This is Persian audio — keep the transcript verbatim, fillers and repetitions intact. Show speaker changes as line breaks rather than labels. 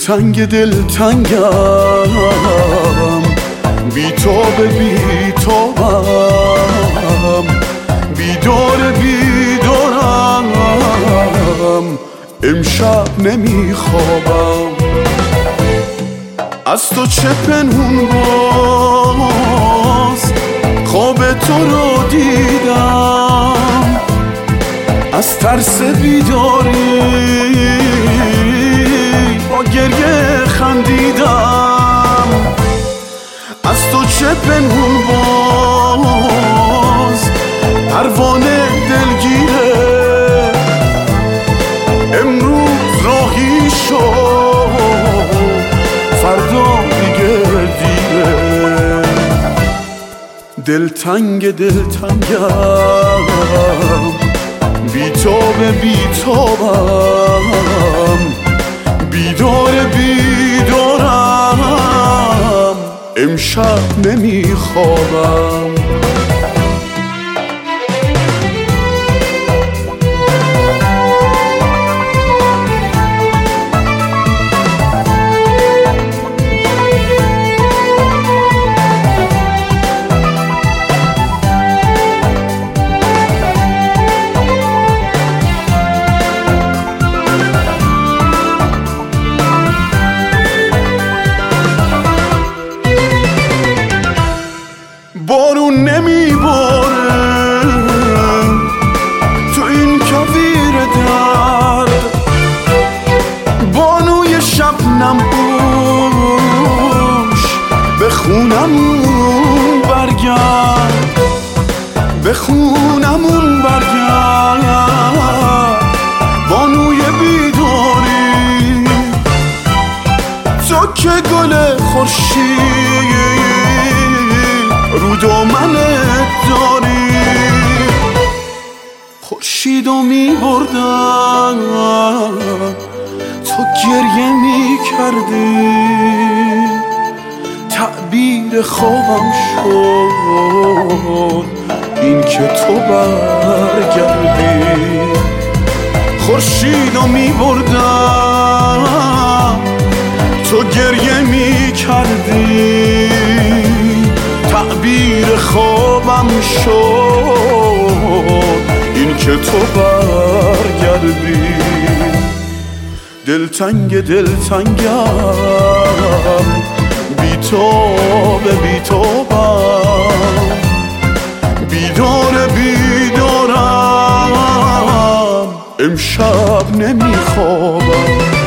دلتنگ دلتنگم، بیتاب بیتابم، بیدار بیدارم، امشب نمیخوابم. از تو چه پنهون باز خواب تو رو دیدم، از ترس بیداری با گریه خندیدم. از تو چه پنهون باز پروانه دلگیره، امروز راهی شد فردا دیگه دیره. دلتنگ دلتنگم، بیتاب بیتابم، بیدار بیدارم، امشب نمیخوابم. بارون نمیباره تو این کویر درد، بانوی شبنم پوش به خونمون برگرد، به خونمون برگرد، بانوی بیداری. تو که گل خورشید رو دامنت داری، خورشیدو میبردن تو گریه میکردی، تعبیر خوابم شد این که تو برگردی. خورشیدو میبردن تو گریه میکردی، تعبیر خوابم شد این که تو برگردی. دلتنگ دلتنگم، بیتاب بیتابم، بیدار بیدارم، امشب نمیخوابم.